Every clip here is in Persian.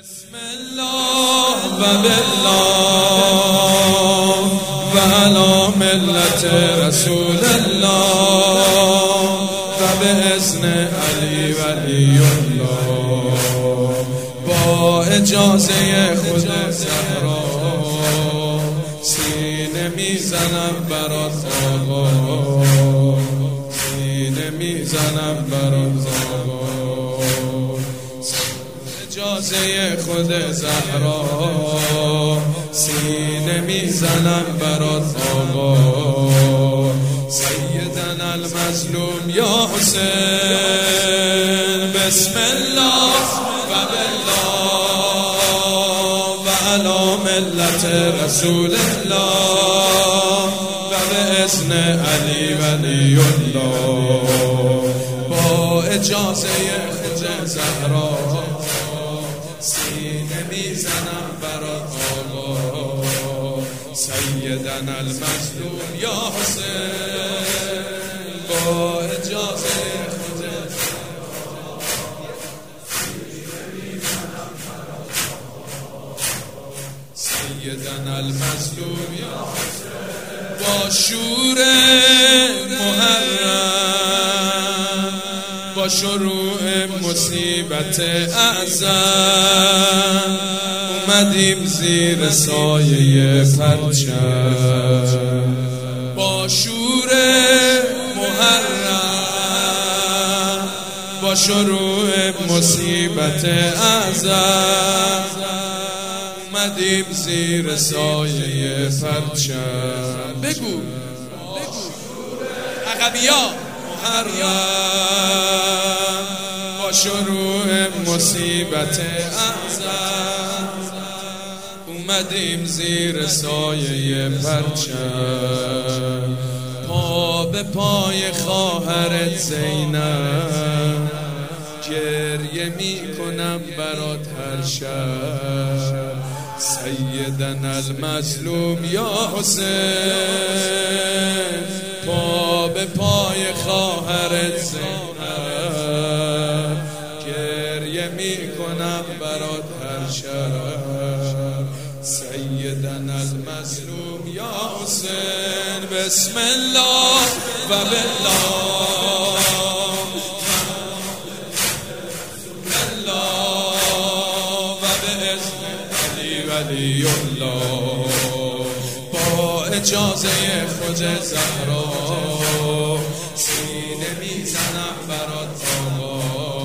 بسم الله و بالله و علی ملت رسول الله و به اذن علی ولی الله با اجازه خود زهرا سینه میزنم برات آقا، سینه میزنم برات آقا، اجازه خود زهرا سینه میزنم برات آقا. سیدنا المظلوم یا حسین بسم الله و بالله و علی ملت رسول الله و به اذن علی ولی الله با اجازه خود زهرا سینه میزنم برات آقا. سیدنا المظلوم یا حسین با اجازه خود سیدنا المظلوم یا حسین با شور محرم با شروع مصیبت اعظم اومدیم زیر سایه پرچم با شور محرم با شروع مصیبت اعظم اومدیم زیر سایه پرچم. بگو عقبیا محرم با شروع مصیبت اعظم اومدیم زیر سایه پرچم. پا به پای خواهرت زینب گریه می کنم برات هر شب. سیدنا المظلوم یا حسین پا به پای خواهرت زینب گریه می کنم برات هر شب. سیدنا المظلوم یا حسین بسم الله و بالله و به اذن علی ولی الله با اجازه خود زهرا سینه میزنم برات آقا.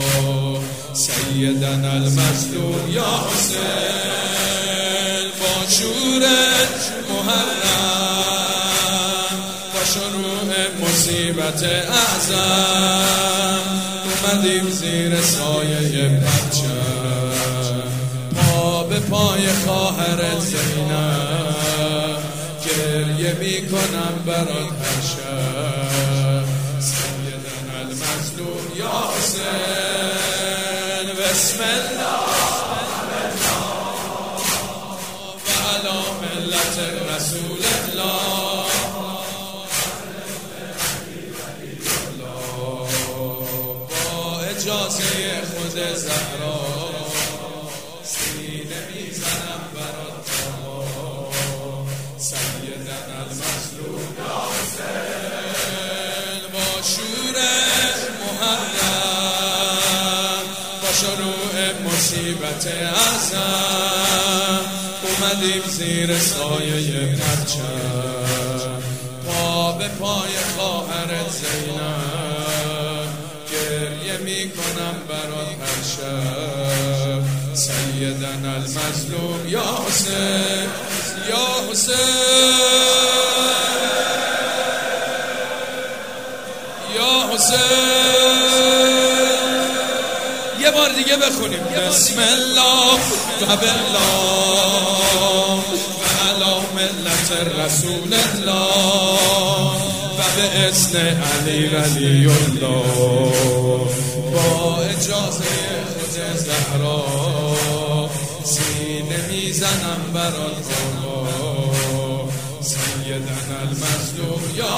سیدنا المظلوم یا حسین با شور محرم با شروع مصیبت اعظم اومدیم زیر سایه پرچم. پا به پای خواهرت زینب گریه می کنم برات هر شب. سیدنا المظلوم یا حسین بسم الله و علی ملت رسول الله با اجازه خود زهرا سینه میزنم برات آقا. سیدنا المظلوم یا حسین با شور محرم با شروع مصیبت اعظم اومدیم زیر سایه پرچم. پا به پای خواهرت زینب گریه می کنم برات هر شب. سیدنا المظلوم یا حسین یا حسین یا حسین یه بار دیگه بخونیم بسم الله و بالله و علی ملت رسول الله و به اذن علی ولی الله با اجازه خود زهرا سینه میزنم برات آقا. سیدنا المظلوم یا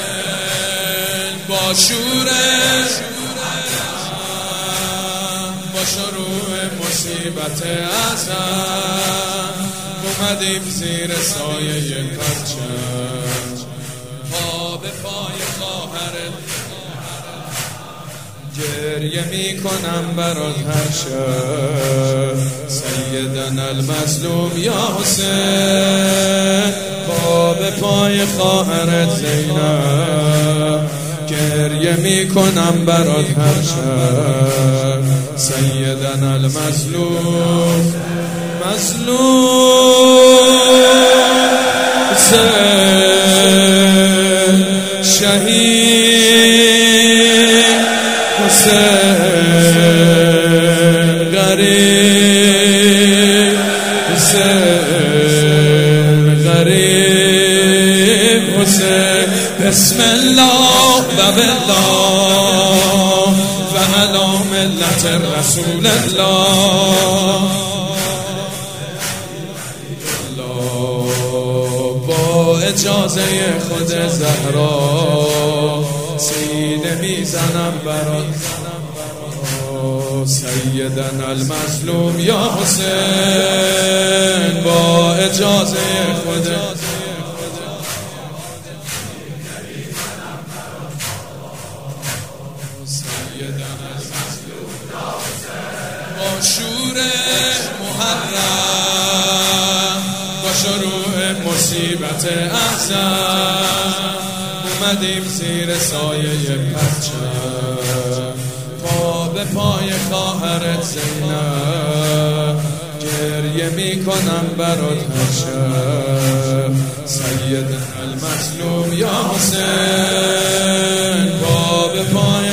حسین با شور با شروع مصیبت ازم اومدیم زیر سایه پرچم پا به پای خواهرت گریه میکنم برات هر شب سیدنا المظلوم یا حسین پا به پای خواهرت زینب گریه میکنم برات هر شب سیدنا المظلوم حسین شهید حسین غریب حسین غریب حسین بسم الله و بالله و علی ملت رسول الله با اجازه خود زهرا سینه میزنم برات سیدنا المظلوم یا حسین با اجازه خود با شور محرم با شروع مصیبت اعظم اومدیم زیر سایه پرچم پا به پای خواهرت زینب گریه میکنم برات هر شب سیدنا المظلوم یا حسین پا به پای